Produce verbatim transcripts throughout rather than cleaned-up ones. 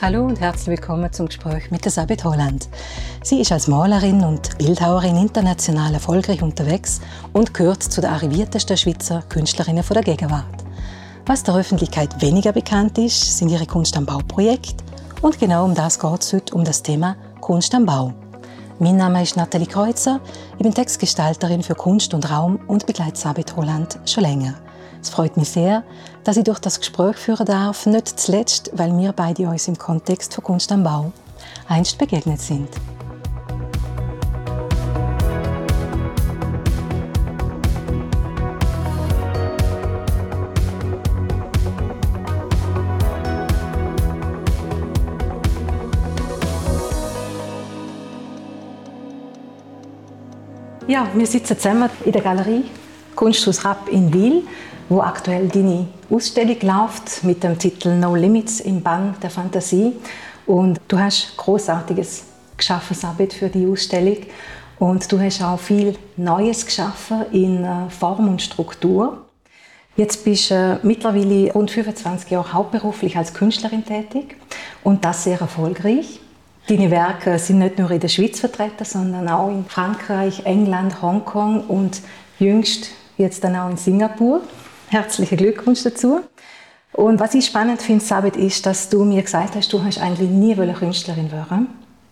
Hallo und herzlich willkommen zum Gespräch mit der Sabit Holland. Sie ist als Malerin und Bildhauerin international erfolgreich unterwegs und gehört zu den arriviertesten Schweizer Künstlerinnen der Gegenwart. Was der Öffentlichkeit weniger bekannt ist, sind ihre Kunst am Bau-Projekte. Und genau um das geht es heute, um das Thema Kunst am Bau. Mein Name ist Nathalie Kreuzer, ich bin Textgestalterin für Kunst und Raum und begleite Sabit Holland schon länger. Es freut mich sehr, dass ich durch das Gespräch führen darf, nicht zuletzt, weil wir beide uns im Kontext von Kunst am Bau einst begegnet sind. Ja, wir sitzen zusammen in der Galerie Kunsthaus Rapp in Wil, wo aktuell deine Ausstellung läuft mit dem Titel «No Limits im Bann der Fantasie». Und du hast Großartiges geschaffen, Sabit, für die Ausstellung. Und du hast auch viel Neues geschaffen in Form und Struktur. Jetzt bist du äh, mittlerweile rund fünfundzwanzig Jahre hauptberuflich als Künstlerin tätig und das sehr erfolgreich. Deine Werke sind nicht nur in der Schweiz vertreten, sondern auch in Frankreich, England, Hongkong und jüngst jetzt dann auch in Singapur. Herzlichen Glückwunsch dazu. Und was ich spannend finde, Sabit, ist, dass du mir gesagt hast, du hast eigentlich nie Künstlerin werden.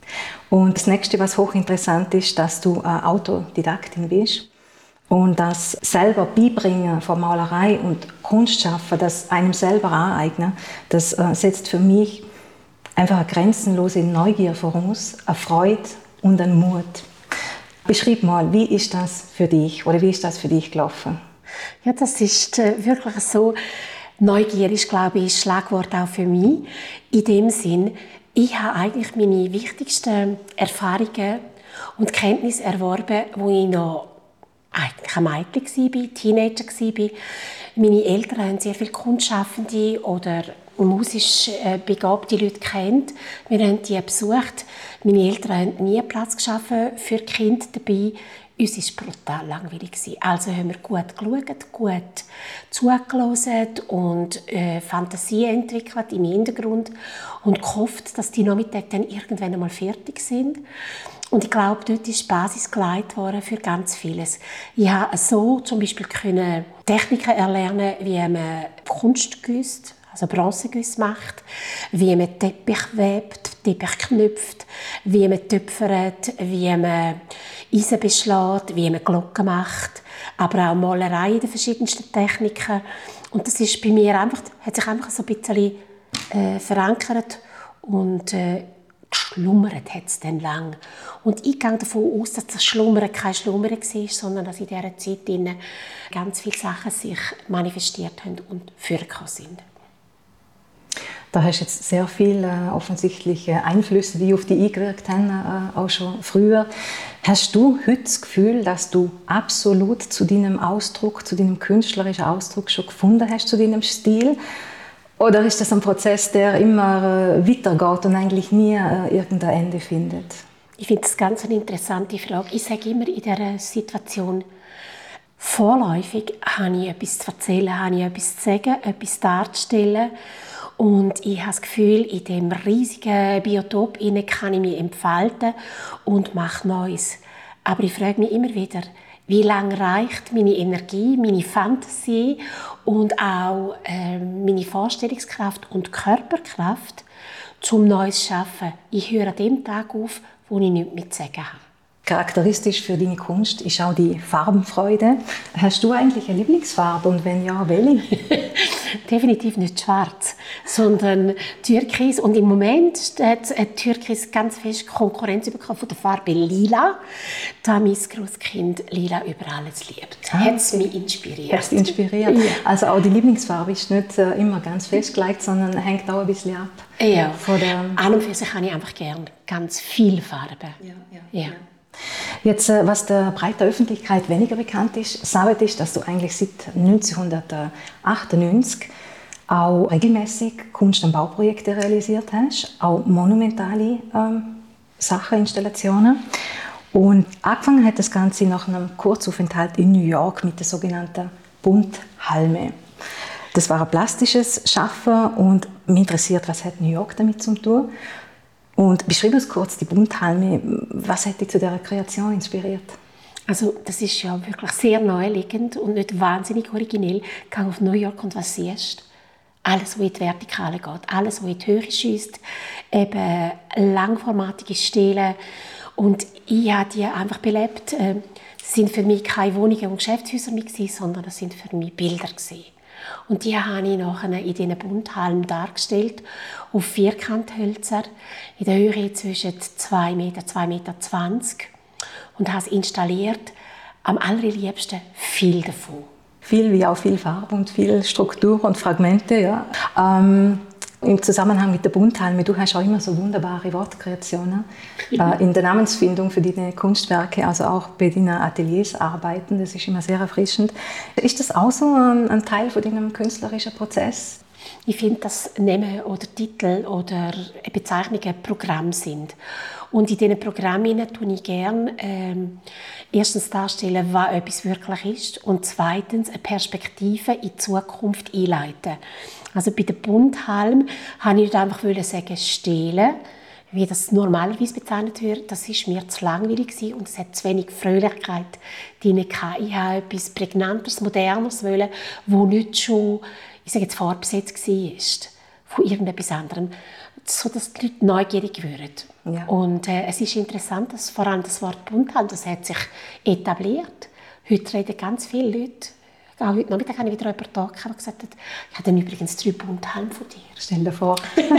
Und das Nächste, was hochinteressant ist, dass du eine Autodidaktin bist. Und das selber Beibringen von Malerei und Kunst schaffen, das einem selber aneignen, das äh, setzt für mich einfach eine grenzenlose Neugier voraus, eine Freude und einen Mut. Beschreib mal, wie ist das für dich oder wie ist das für dich gelaufen? Ja, das ist äh, wirklich so. Neugier ist, glaube ich, ein Schlagwort auch für mich. In dem Sinn, ich habe eigentlich meine wichtigsten Erfahrungen und Kenntnisse erworben, wo ich noch eigentlich ein Mädchen war, Teenager war. Meine Eltern haben sehr viele Kunstschaffende oder musisch begabte Leute kennt. Wir haben die besucht. Meine Eltern haben nie Platz geschaffen für Kinder dabei. Uns war es brutal langweilig. Also haben wir gut geschaut, gut zugelassen und äh, Fantasie entwickelt im Hintergrund und gehofft, dass die Nachmittage dann irgendwann einmal fertig sind. Und ich glaube, dort ist die Basis gelegt worden für ganz vieles. Ich konnte so zum Beispiel können Techniken erlernen, wie man Kunst gießt, also Bronzegüsse macht, wie man Teppich webt, Teppich knüpft, wie man töpfert, wie man Eisen beschlägt, wie man Glocken macht, aber auch Malerei in den verschiedensten Techniken. Und das ist bei mir einfach, hat sich einfach so ein bisschen äh, verankert und äh, geschlummert hat es dann lang. Und ich gehe davon aus, dass das Schlummern kein Schlummern war, sondern dass in dieser Zeit ganz viele Sachen sich manifestiert haben und vorgekommen sind. Da hast du jetzt sehr viele äh, offensichtliche Einflüsse, die auf dich eingewirkt haben, äh, auch schon früher. Hast du heute das Gefühl, dass du absolut zu deinem Ausdruck, zu deinem künstlerischen Ausdruck schon gefunden hast, zu deinem Stil? Oder ist das ein Prozess, der immer äh, weitergeht und eigentlich nie äh, irgendein Ende findet? Ich finde das ganz eine interessante Frage. Ich sage immer in dieser Situation, vorläufig habe ich etwas zu erzählen, habe ich etwas zu sagen, etwas darzustellen. Und ich habe das Gefühl, in diesem riesigen Biotop kann ich mich entfalten und mache Neues. Aber ich frage mich immer wieder, wie lange reicht meine Energie, meine Fantasie und auch äh, meine Vorstellungskraft und Körperkraft, um Neues zu schaffen. Ich höre an dem Tag auf, wo ich nichts mehr zu sagen habe. Charakteristisch für deine Kunst ist auch die Farbenfreude. Hast du eigentlich eine Lieblingsfarbe und wenn ja, welche? Definitiv nicht schwarz, sondern Türkis. Und im Moment hat Türkis ganz fest Konkurrenz bekommen von der Farbe Lila. Da mein Grosskind Lila über alles liebt. Ah, hat es mich inspiriert. Hat's inspiriert. Ja. Also auch die Lieblingsfarbe ist nicht äh, immer ganz festgelegt, sondern hängt auch ein bisschen ab. Ja, von der an und für sich habe ich einfach gerne ganz viele Farben. Ja, ja, ja. ja. Jetzt, was der breiten Öffentlichkeit weniger bekannt ist, Sabit, ist, dass du eigentlich seit neunzehnhundertachtundneunzig auch regelmäßig Kunst- und Bauprojekte realisiert hast, auch monumentale ähm, Sachen, Installationen. Und angefangen hat das Ganze nach einem Kurzaufenthalt in New York mit der sogenannten Bunthalme. Das war ein plastisches Schaffen und mich interessiert, was hat New York damit zu tun? Und beschreib uns kurz die Bunthalme. Was hat dich zu dieser Kreation inspiriert? Also das ist ja wirklich sehr naheliegend und nicht wahnsinnig originell. Geh auf New York und was siehst? Alles, was in die Vertikale geht, alles, was in die Höhe schiesst, eben langformatige Stelen. Und ich habe die einfach belebt. Es sind für mich keine Wohnungen und Geschäftshäuser mehr, sondern das sind für mich Bilder. Und die habe ich nachher in diesen Bunthalmen dargestellt, auf Vierkanthölzer, in der Höhe zwischen zwei Meter, zwei Meter zwanzig. Und habe es installiert, am allerliebsten viel davon. Viel wie auch viel Farbe und viel Struktur und Fragmente. Ja. Ähm, Im Zusammenhang mit der Bunthalme, du hast auch immer so wunderbare Wortkreationen äh, in der Namensfindung für deine Kunstwerke, also auch bei deinen Ateliers arbeiten, das ist immer sehr erfrischend. Ist das auch so ein, ein Teil von deinem künstlerischen Prozess? Ich finde, dass Namen oder Titel oder Bezeichnungen Programm sind. Und in diesen Programmen tue ich gerne ähm, erstens darstellen, was etwas wirklich ist und zweitens eine Perspektive in die Zukunft einleiten. Also bei der Bunthalm wollte ich nicht einfach sagen, stehlen, wie das normalerweise bezeichnet wird. Das war mir zu langweilig und es hat zu wenig Fröhlichkeit drin. Ich wollte etwas Prägnanteres, Moderneres, wollen, wo nicht schon, ich sage jetzt, vorbesetzt war von irgendetwas anderem, sodass die Leute neugierig würden. Ja. Und äh, es ist interessant, dass vor allem das Wort Bunthalm, das hat sich etabliert. Heute reden ganz viele Leute. Auch heute Nachmittag habe ich wieder jemanden da, der gesagt hat, ich habe dann übrigens drei Bunthalme von dir. Stell dir vor.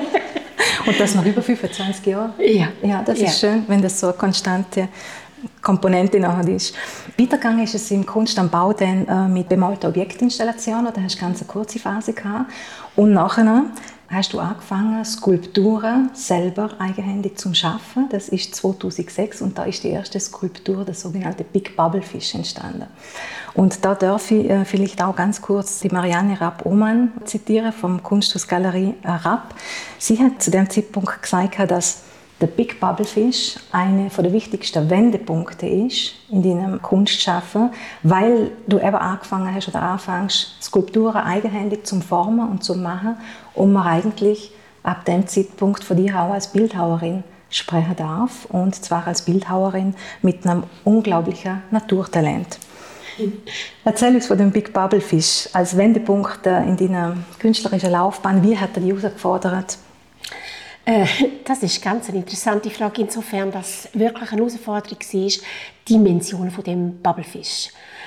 Und das nach über fünfundzwanzig Jahren. Ja. Ja, das ja. ist schön, wenn das so eine konstante Komponente nachher ist. Weitergegangen ist es im Kunst am Bau dann, äh, mit bemalten Objektinstallationen. Da hast du ganz eine kurze Phase gehabt. Und nachher hast du angefangen, Skulpturen selber eigenhändig zu schaffen. Das ist zweitausendsechs und da ist die erste Skulptur, der sogenannte Big Bubble Fish, entstanden. Und da darf ich äh, vielleicht auch ganz kurz die Marianne Rapp-Ohmann zitieren vom Kunsthaus Galerie Rapp. Sie hat zu dem Zeitpunkt gesagt, dass der Big Bubble Fish einer der wichtigsten Wendepunkte ist in deinem Kunstschaffen, weil du eben angefangen hast oder anfängst, Skulpturen eigenhändig zu formen und zu machen, und man eigentlich ab dem Zeitpunkt von dir auch als Bildhauerin sprechen darf, und zwar als Bildhauerin mit einem unglaublichen Naturtalent. Erzähl uns von dem Big Bubble Fish als Wendepunkt in deiner künstlerischen Laufbahn. Wie hat er dich herausgefordert? Äh, das ist ganz eine interessante Frage, insofern, dass wirklich eine Herausforderung war, die Dimensionen von dem Bubblefish.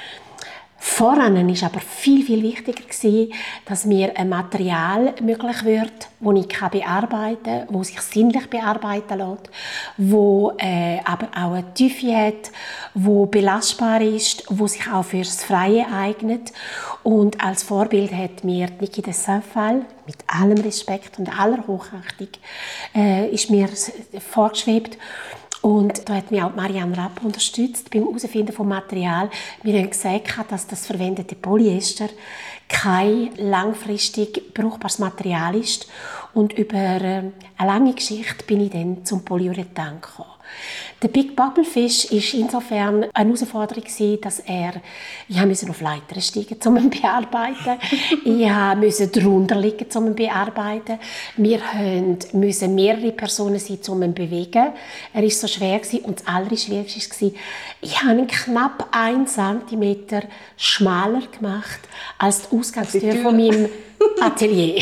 Voran war aber viel, viel wichtiger, dass mir ein Material möglich wird, das ich bearbeiten kann, das sich sinnlich bearbeiten lässt, das äh, aber auch eine Tiefe hat, das belastbar ist, das sich auch fürs Freie eignet. Und als Vorbild hat mir Niki de Saint-Phalle, mit allem Respekt und aller Hochachtung, äh, ist mir vorgeschwebt. Und da hat mich auch Marianne Rapp unterstützt beim Herausfinden des Materials. Wir haben gesagt, dass das verwendete Polyester kein langfristig brauchbares Material ist. Und über eine lange Geschichte bin ich dann zum Polyurethan gekommen. Der Big Bubble Fish war insofern eine Herausforderung, dass er, ich musste auf Leitern steigen, um ihn zu bearbeiten. Ich musste drunter liegen, um ihn zu bearbeiten. Wir mussten mehrere Personen sein, um ihn zu bewegen. Er war so schwer und das Allerschwierigste war, ich habe ihn knapp einen Zentimeter schmaler gemacht als die Ausgangstür von meinem Atelier.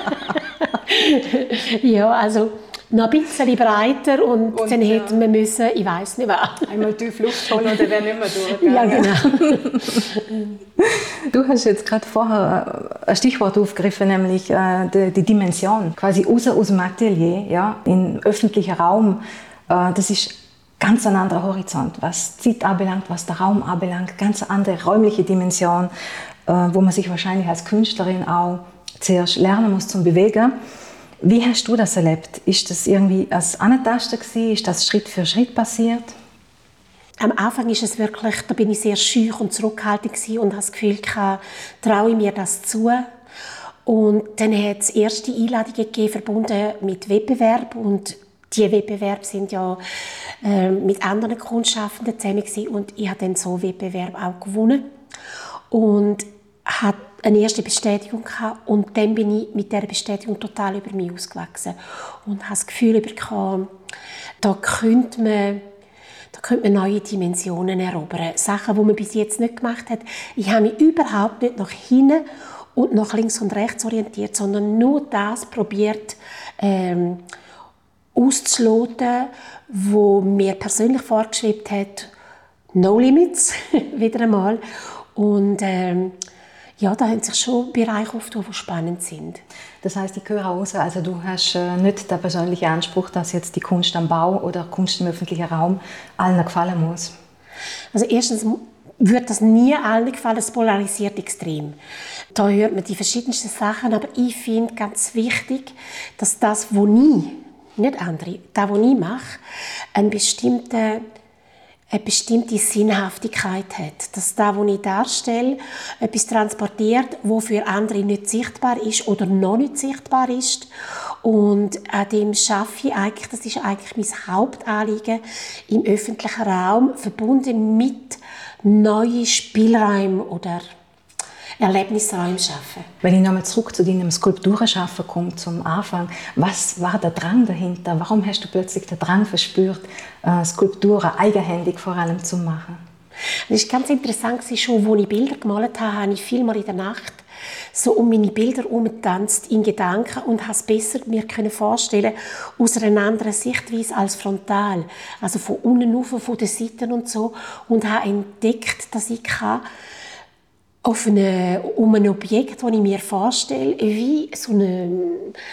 Ja, also noch ein bisschen breiter und, und dann ja. hätte man müssen, ich weiss nicht was. Einmal tief Luft holen und dann wäre nicht mehr durch. Ja, genau. Du hast jetzt gerade vorher ein Stichwort aufgegriffen, nämlich äh, die, die Dimension. Quasi raus aus dem Atelier, ja, in öffentlichen Raum. Äh, das ist ganz ein anderer Horizont, was Zeit anbelangt, was der Raum anbelangt. Ganz eine andere räumliche Dimension, äh, wo man sich wahrscheinlich als Künstlerin auch zuerst lernen muss zum Bewegen. Wie hast du das erlebt? Ist das irgendwie als Antasten gewesen? Ist das Schritt für Schritt passiert? Am Anfang ist es wirklich, da bin ich sehr schüch und zurückhaltend gewesen und habe das Gefühl gehabt, traue ich mir das zu? Und dann hat es erste Einladungen gegeben, verbunden mit Wettbewerb, und diese Wettbewerbe sind ja äh, mit anderen Kunstschaffenden zusammen gewesen, und ich habe dann so Wettbewerb auch gewonnen und habe eine erste Bestätigung gehabt und dann bin ich mit dieser Bestätigung total über mich ausgewachsen und habe das Gefühl bekommen, da könnte man, da könnte man neue Dimensionen erobern. Sachen, die man bis jetzt nicht gemacht hat. Ich habe mich überhaupt nicht nach hinten und nach links und rechts orientiert, sondern nur das probiert ähm, auszuloten, was mir persönlich vorgeschrieben hat. No Limits, wieder einmal. Und ähm, ja, da haben sich schon Bereiche aufgetan, die spannend sind. Das heißt, ich höre raus, also du hast äh, nicht den persönlichen Anspruch, dass jetzt die Kunst am Bau oder Kunst im öffentlichen Raum allen gefallen muss. Also erstens wird das nie allen gefallen, es polarisiert extrem. Da hört man die verschiedensten Sachen, aber ich finde ganz wichtig, dass das, was ich, nicht andere, das, was ich mache, einen bestimmten eine bestimmte Sinnhaftigkeit hat. Dass das, was ich darstelle, etwas transportiert, was für andere nicht sichtbar ist oder noch nicht sichtbar ist. Und an dem schaffe ich eigentlich, das ist eigentlich mein Hauptanliegen, im öffentlichen Raum, verbunden mit neuen Spielräumen oder Erlebnisräume schaffen. Wenn ich nochmal zurück zu deinem Skulpturenschaffen komme, zum Anfang, was war der Drang dahinter? Warum hast du plötzlich den Drang verspürt, Skulpturen eigenhändig vor allem zu machen? Das war ganz interessant, schon als ich Bilder gemalt habe, habe ich vielmal in der Nacht so um meine Bilder herumgetanzt in Gedanken und habe es besser mir vorstellen aus einer anderen Sichtweise als frontal. Also von unten rauf, von den Seiten und so. Und habe entdeckt, dass ich kann auf eine, um ein Objekt, das ich mir vorstelle, wie so eine,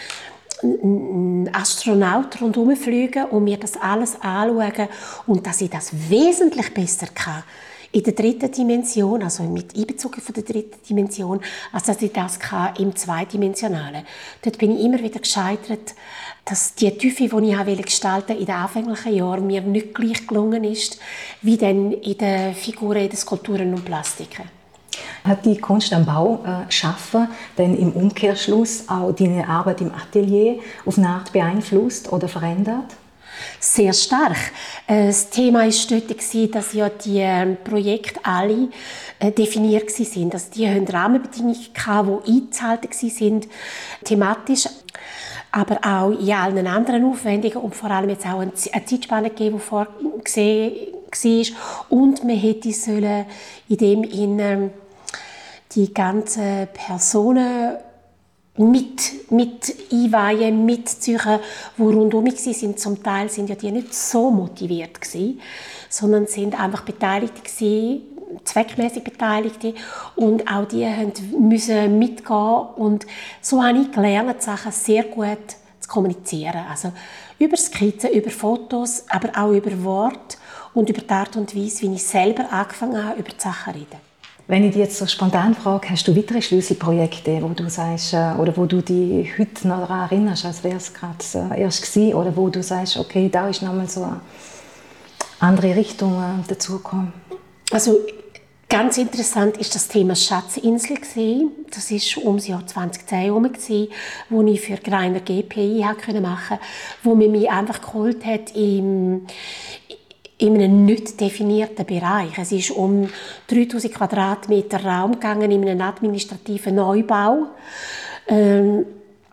ein Astronaut rundherum fliegen und mir das alles anschauen und dass ich das wesentlich besser kann in der dritten Dimension, also mit Einbezug von der dritten Dimension, als dass ich das kann im Zweidimensionalen. Dort bin ich immer wieder gescheitert, dass die Tiefe, die ich gestalten wollte, in den anfänglichen Jahren mir nicht gleich gelungen ist, wie dann in den Figuren, in den Skulpturen und Plastiken. Hat die Kunst am Bau äh, schaffen denn im Umkehrschluss auch deine Arbeit im Atelier auf eine Art beeinflusst oder verändert? Sehr stark. Das Thema war dort, dass ja die Projekte alle definiert waren. Also die hatten Rahmenbedingungen, die einzuhalten waren, thematisch, aber auch in allen anderen Aufwendungen und vor allem jetzt auch eine Zeitspanne gegeben, die vorgesehen war. Und man hätte sollen in dem in die ganzen Personen mit, mit einweihen, mitziehen, die rundherum waren. Zum Teil sind ja die nicht so motiviert gewesen, sondern sind einfach beteiligt gewesen, zweckmäßig Beteiligte, und auch die müssen mitgehen. Und so habe ich gelernt, die Sachen sehr gut zu kommunizieren. Also über Skizzen, über Fotos, aber auch über Worte und über die Art und Weise, wie ich selber angefangen habe, über die Sachen zu reden. Wenn ich dich jetzt so spontan frage, hast du weitere Schlüsselprojekte, wo du sagst, oder wo du dich heute noch daran erinnerst, als wäre es gerade erst gewesen, oder wo du sagst, okay, da ist nochmal so eine andere Richtung dazugekommen? Also ganz interessant ist das Thema Schatzinsel gewesen. Das ist um das Jahr zweitausendzehn herum gewesen, wo ich für Greiner G P I machen konnte, wo man mich einfach geholt hat im in einem nicht definierten Bereich. Es ist um dreitausend Quadratmeter Raum gegangen in einem administrativen Neubau, ähm,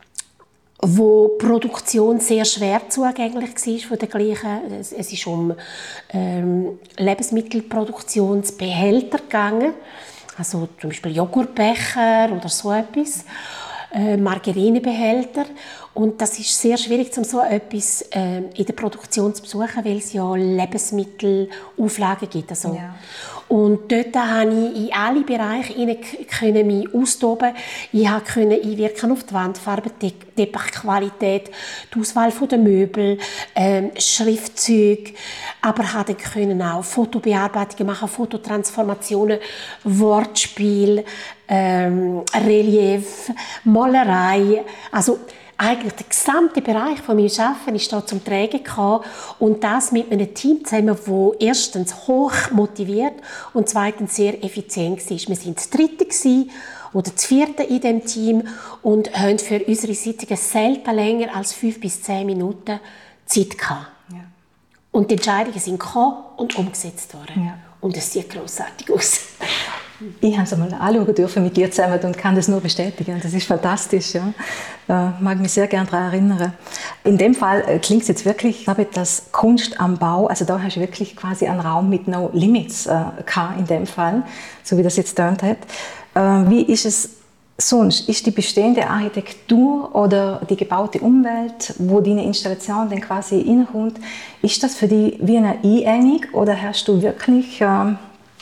wo die Produktion sehr schwer zugänglich war von der gleichen. Es, es ist um ähm, Lebensmittelproduktionsbehälter gegangen, also zum Beispiel Joghurtbecher oder so etwas. Äh, Margarinebehälter. Und das ist sehr schwierig, um so etwas äh, in der Produktion zu besuchen, weil es ja Lebensmittelauflagen gibt. Also. Ja. Und dort konnte ich in alle Bereiche hinein mich austoben. Ich konnte einwirken auf die Wandfarbe, die Teppichqualität, die Auswahl der Möbel, äh, Schriftzeuge, aber konnte auch Fotobearbeitungen machen, Fototransformationen, Wortspiel, ähm, Relief, Malerei. Also eigentlich der gesamte Bereich von meinem Arbeiten ist da zum Tragen gekommen, und das mit einem Team zusammen, das erstens hoch motiviert und zweitens sehr effizient war. Wir waren das dritte oder das vierte in diesem Team und haben für unsere Sitzungen selten länger als fünf bis zehn Minuten Zeit gehabt. Ja. Und die Entscheidungen sind gekommen und umgesetzt worden. Ja. Und es sieht grossartig aus. Ich habe es einmal anschauen dürfen mit dir zusammen und kann das nur bestätigen. Das ist fantastisch. Ja. Äh, mag mich sehr gerne daran erinnern. In dem Fall äh, klingt es jetzt wirklich, habe das Kunst am Bau, also da hast du wirklich quasi einen Raum mit No Limits äh, gehabt in dem Fall, so wie das jetzt getönt hat. Äh, wie ist es sonst? Ist die bestehende Architektur oder die gebaute Umwelt, wo deine Installation dann quasi reinkommt, ist das für dich wie eine Einengung oder hast du wirklich äh,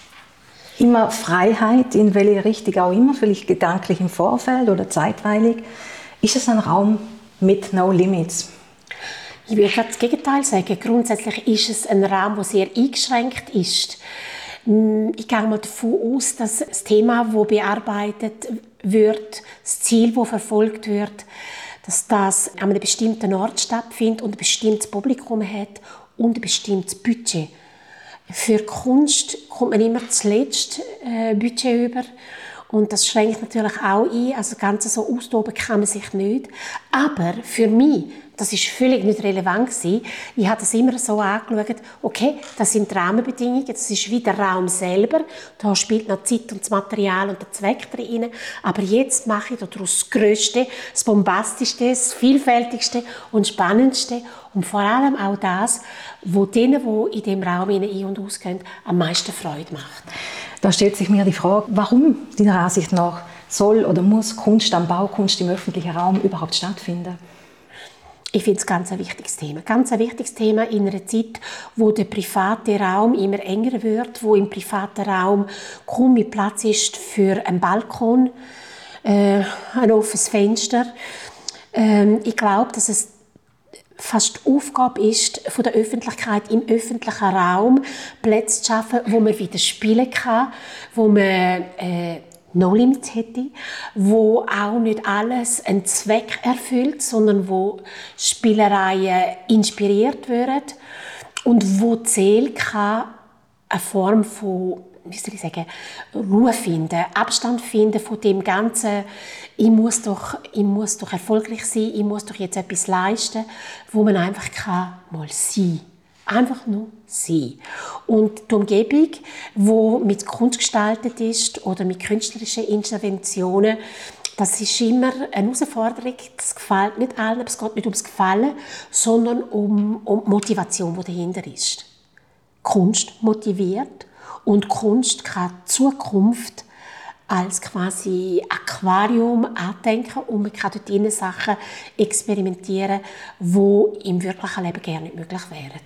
immer Freiheit, in welche Richtung auch immer, vielleicht gedanklich im Vorfeld oder zeitweilig? Ist es ein Raum mit No Limits? Ich würde das Gegenteil sagen. Grundsätzlich ist es ein Raum, der sehr eingeschränkt ist. Ich gehe mal davon aus, dass das Thema, das bearbeitet wird, das Ziel, das verfolgt wird, dass das an einem bestimmten Ort stattfindet und ein bestimmtes Publikum hat und ein bestimmtes Budget. Für Kunst kommt man immer zuletzt äh, Budget über und das schränkt natürlich auch ein, also ganz so austoben kann man sich nicht. Aber für mich, das ist völlig nicht relevant gewesen. Ich habe das immer so angeschaut, okay, das sind die Rahmenbedingungen, das ist wie der Raum selber, da spielt noch die Zeit und das Material und der Zweck drin, aber jetzt mache ich daraus das Grösste, das Bombastischste, das Vielfältigste und Spannendste und vor allem auch das, was denen, die in diesem Raum ein- und ausgehen, am meisten Freude macht. Da stellt sich mir die Frage, warum deiner Ansicht nach soll oder muss Kunst am Bau, Kunst im öffentlichen Raum überhaupt stattfinden? Ich finde es ganz ein wichtiges Thema. Ganz ein wichtiges Thema in einer Zeit, wo der private Raum immer enger wird, wo im privaten Raum kaum mehr Platz ist für einen Balkon, äh, ein offenes Fenster. Ähm, ich glaube, dass es fast die Aufgabe ist, von der Öffentlichkeit im öffentlichen Raum Plätze zu schaffen, wo man wieder spielen kann, wo man äh, No Limits hätte, wo auch nicht alles einen Zweck erfüllt, sondern wo Spielereien inspiriert werden und wo die Seele kann eine Form von, wie soll ich sagen, Ruhe finden, Abstand finden von dem Ganzen, ich muss doch, ich muss doch erfolgreich sein, ich muss doch jetzt etwas leisten, wo man einfach kann mal sein kann. Einfach nur sein. Und die Umgebung, die mit Kunst gestaltet ist oder mit künstlerischen Interventionen, das ist immer eine Herausforderung. Das gefällt nicht allen, aber es geht nicht ums Gefallen, sondern um, um die Motivation, die dahinter ist. Kunst motiviert und Kunst kann die Zukunft als quasi Aquarium andenken und man kann dort drinnen Sachen experimentieren, die im wirklichen Leben gerne nicht möglich wären.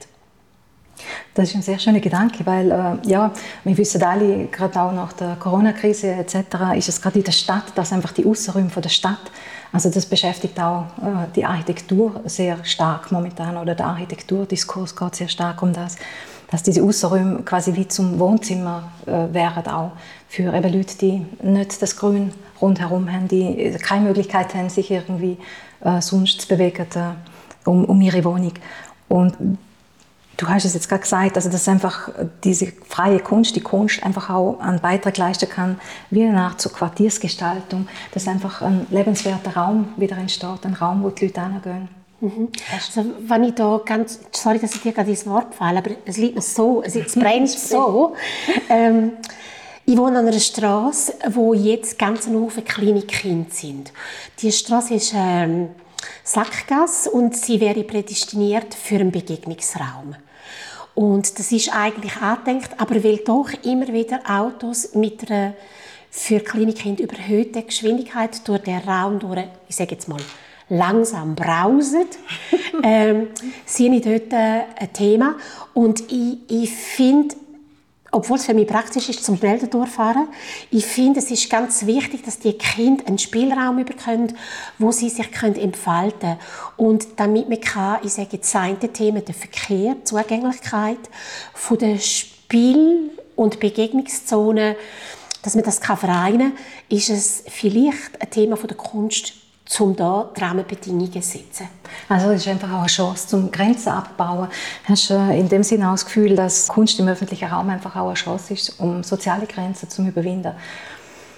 Das ist ein sehr schöner Gedanke, weil äh, ja, wir wissen alle, gerade auch nach der Corona-Krise et cetera, ist es gerade in der Stadt, dass einfach die Aussenräume von der Stadt, also das beschäftigt auch äh, die Architektur sehr stark momentan, oder der Architekturdiskurs geht sehr stark um das, dass diese Aussenräume quasi wie zum Wohnzimmer äh, wären auch für eben Leute, die nicht das Grün rundherum haben, die keine Möglichkeit haben, sich irgendwie äh, sonst zu bewegen äh, um, um ihre Wohnung. Und du hast es jetzt gerade gesagt, also dass einfach diese freie Kunst, die Kunst einfach auch einen Beitrag leisten kann, wie eine Art zur Quartiersgestaltung, dass einfach ein lebenswerter Raum wieder entsteht, ein Raum, wo die Leute hingehen. Mhm. Also, wenn ich da ganz, sorry, dass ich dir gerade ins Wort falle, aber es liegt mir so, es brennt so. Ähm, ich wohne an einer Straße, wo jetzt ganz viele kleine Kinder sind. Die Straße ist ähm, Sackgasse und sie wäre prädestiniert für einen Begegnungsraum. Und das ist eigentlich angedenkt, aber weil doch immer wieder Autos mit einer für kleine Kinder überhöhten Geschwindigkeit durch den Raum durch, ich sage jetzt mal, langsam brausen, ähm, sehe ich dort äh, ein Thema. Und ich, ich finde, obwohl es für mich praktisch ist, zum schnell durchfahren, ich finde, es ist ganz wichtig, dass die Kinder einen Spielraum bekommen, wo sie sich entfalten können. Und damit man kann, ich sage jetzt, das Thema der Verkehr, die Zugänglichkeit von der Spiel- und Begegnungszonen, dass man das vereinen kann, ist es vielleicht ein Thema von der Kunst, um da die Rahmenbedingungen zu setzen. Also es ist einfach auch eine Chance zum Grenzen abbauen. Hast du in dem Sinne auch das Gefühl, dass Kunst im öffentlichen Raum einfach auch eine Chance ist, um soziale Grenzen zu überwinden?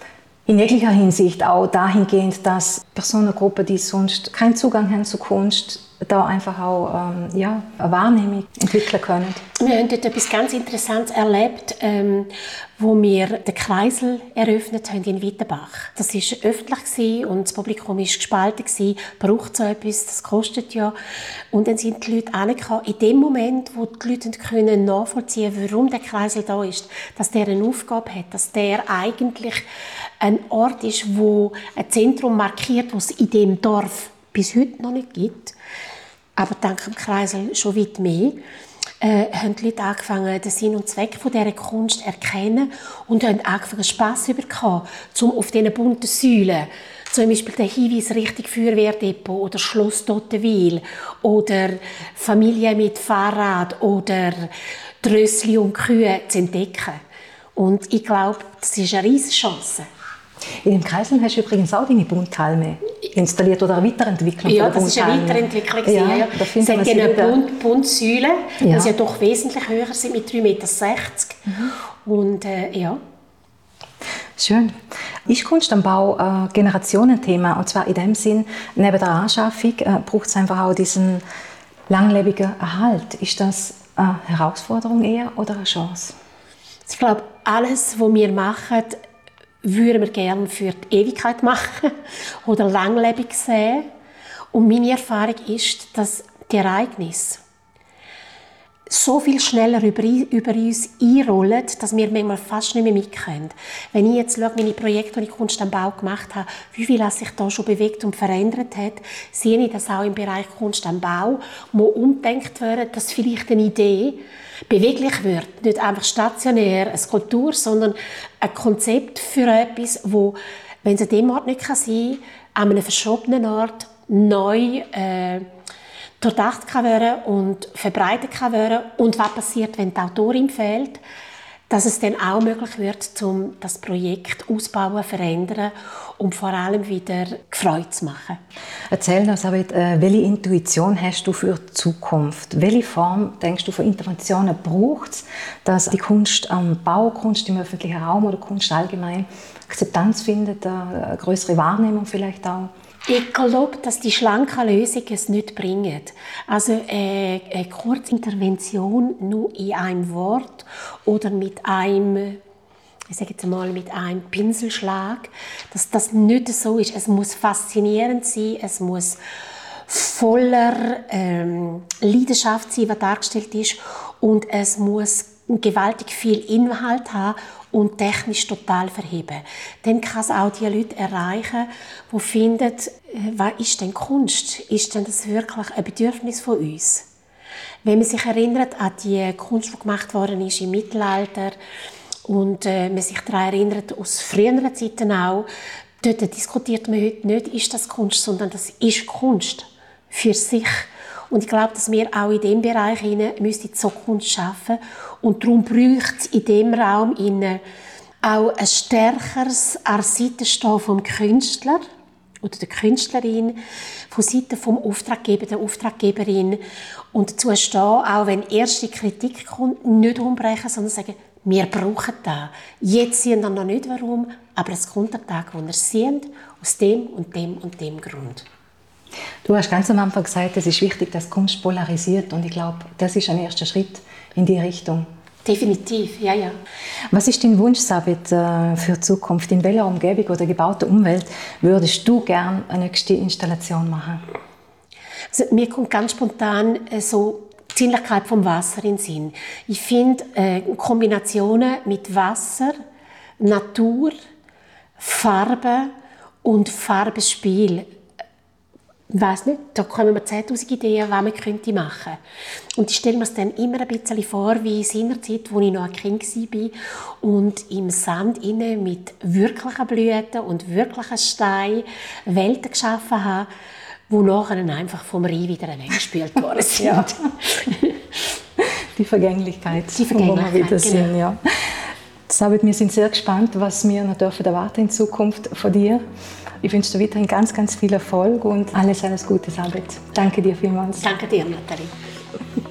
In jeglicher Hinsicht, auch dahingehend, dass Personengruppen, die sonst keinen Zugang haben zu Kunst, da einfach auch ähm, ja, eine Wahrnehmung entwickeln können. Wir haben dort etwas ganz Interessantes erlebt, ähm, wo wir den Kreisel eröffnet haben in Wittenbach. Das war öffentlich und das Publikum war gespalten. Braucht so etwas, das kostet ja. Und dann sind die Leute angekommen. In dem Moment, wo die Leute können nachvollziehen können, warum der Kreisel da ist, dass der eine Aufgabe hat, dass der eigentlich ein Ort ist, wo ein Zentrum markiert, das es in diesem Dorf bis heute noch nicht gibt, aber dank dem Kreisel schon weit mehr, äh, haben die Leute angefangen, den Sinn und Zweck von dieser Kunst zu erkennen und haben angefangen, Spass zu bekommen, um auf diesen bunten Säulen, zum Beispiel den Hinweis Richtung Feuerwehrdepot oder Schloss Tottenwil oder Familie mit Fahrrad oder Drössli und Kühe zu entdecken. Und ich glaube, das ist eine riesige Chance. In dem Kreisel hast du übrigens auch deine Bunthalme installiert oder eine Weiterentwicklung ja, von der das war eine Weiterentwicklung. Ja, ja. Da es hat eine Bunt, Buntsäule, ja. die ja doch wesentlich höher sind, mit drei Meter sechzig. Mhm. Und äh, ja. Schön. Ist Kunst am Bau ein Generationenthema? Und zwar in dem Sinn, neben der Anschaffung äh, braucht es einfach auch diesen langlebigen Erhalt. Ist das eine Herausforderung eher oder eine Chance? Ich glaube, alles, was wir machen, würden wir gerne für die Ewigkeit machen oder langlebig sehen. Und meine Erfahrung ist, dass die Ereignisse so viel schneller über, über uns einrollen, dass wir manchmal fast nicht mehr mitkommen. Wenn ich jetzt schaue, meine Projekte, die ich Kunst am Bau gemacht habe, wie viel sich da schon bewegt und verändert hat, sehe ich, dass auch im Bereich Kunst am Bau muss umgedacht werden, dass vielleicht eine Idee beweglich wird. Nicht einfach stationär, eine Skulptur, sondern ein Konzept für etwas, wo, wenn es an dem Ort nicht sein kann, an einem verschobenen Ort neu äh, durchdacht kann werden und verbreitet kann werden. Und was passiert, wenn die Autorin fehlt, dass es dann auch möglich wird, um das Projekt ausbauen, verändern und vor allem wieder gefreut zu machen. Erzähl uns, aber, äh, welche Intuition hast du für die Zukunft? Welche Form, denkst du, von Interventionen braucht es, dass die Kunst am Bau, Kunst im öffentlichen Raum oder Kunst allgemein Akzeptanz findet, eine größere Wahrnehmung vielleicht auch? Ich glaube, dass die schlanken Lösungen es nicht bringen. Also äh, eine Kurzintervention nur in einem Wort oder mit einem, ich sage jetzt mal, mit einem Pinselschlag, dass das nicht so ist. Es muss faszinierend sein, es muss voller ähm, Leidenschaft sein, was dargestellt ist, und es muss gewaltig viel Inhalt haben und technisch total verheben. Dann kann es auch die Leute erreichen, die finden, was ist denn Kunst? Ist denn das wirklich ein Bedürfnis von uns? Wenn man sich erinnert an die Kunst, die gemacht worden ist im Mittelalter und äh, man sich daran erinnert, aus früheren Zeiten auch, dort diskutiert man heute nicht, ist das Kunst, sondern das ist Kunst für sich. Und ich glaube, dass wir auch in diesem Bereich müssen so Kunst schaffen. Und darum braucht es in diesem Raum auch ein stärkeres an der Seite stehen vom Künstler oder der Künstlerin, von Seite vom Auftraggeber, der Auftraggeberin. Und dazu stehen, auch wenn erste Kritik kommt, nicht umbrechen, sondern sagen, wir brauchen das. Jetzt sehen wir noch nicht warum, aber es kommt der Tag, wo wir es sehen, aus dem und dem und dem Grund. Du hast ganz am Anfang gesagt, es ist wichtig, dass Kunst polarisiert, und ich glaube, das ist ein erster Schritt in die Richtung. Definitiv, ja, ja. Was ist dein Wunsch, Sabit, für die Zukunft? In welcher Umgebung oder gebauten Umwelt würdest du gerne eine nächste Installation machen? Also, mir kommt ganz spontan so die Sinnlichkeit vom Wasser in den Sinn. Ich finde äh, Kombinationen mit Wasser, Natur, Farbe und Farbenspiel. Ich weiss nicht, da kommen mir zehntausend Ideen, was man könnte machen. Und ich stelle mir es dann immer ein bisschen vor, wie in seiner Zeit, als ich noch ein Kind war und im Sand inne mit wirklichen Blüten und wirklichen Steinen Welten geschaffen habe, die nachher einfach vom Rhein wieder weggespült worden sind. Ja. Die Vergänglichkeit, Die Vergänglichkeit, wo wir wieder sind, genau. ja. Sabit, wir sind sehr gespannt, was wir noch dürfen erwarten in Zukunft von dir. Ich wünsche dir weiterhin ganz, ganz viel Erfolg und alles, alles Gute, Sabit. Danke dir vielmals. Danke dir, Nathalie.